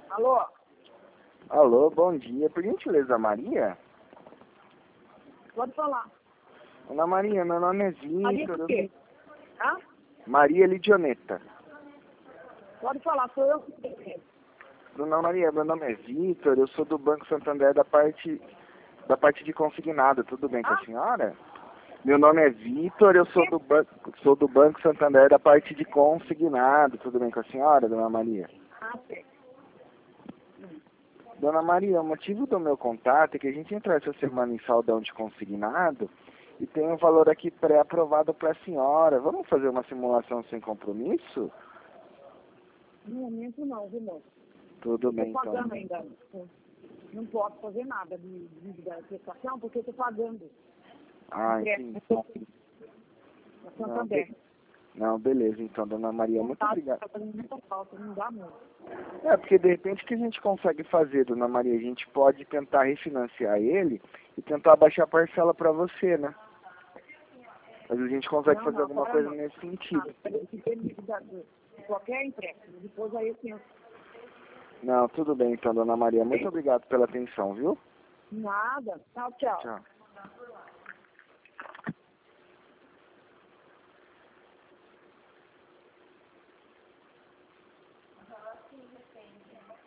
Alô? Alô, bom dia. Por gentileza, Maria? Pode falar. Ana Maria, meu nome é Maria Vitor. por quê? Hã? Maria Lidioneta. Pode falar, sou eu. Dona Maria, meu nome é Vitor, eu sou do Banco Santander da parte de consignado. Tudo bem com a senhora? Meu nome é Vitor, eu sou do Banco Santander da parte de consignado. Tudo bem com a senhora, Dona Maria? Ah, sim. Dona Maria, o motivo do meu contato é que a gente entrou essa semana em saldão de consignado e tem um valor aqui pré-aprovado para a senhora. Vamos fazer uma simulação sem compromisso? No momento não, viu, moço? Tudo bem, Estou então. pagando ainda. Não posso fazer nada de prestação porque estou pagando. Ah, entendi. Na Santander. Não, beleza, então, Dona Maria, muito obrigado. Está fazendo muita falta, não dá muito. É, porque de repente o que a gente consegue fazer, Dona Maria, a gente pode tentar refinanciar ele e tentar baixar a parcela para você, né? Mas a gente consegue fazer alguma coisa nesse sentido. Se permite qualquer empréstimo, depois aí eu penso. Não, tudo bem então, Dona Maria. Muito obrigado pela atenção, viu? Nada. Tchau, tchau. Tchau.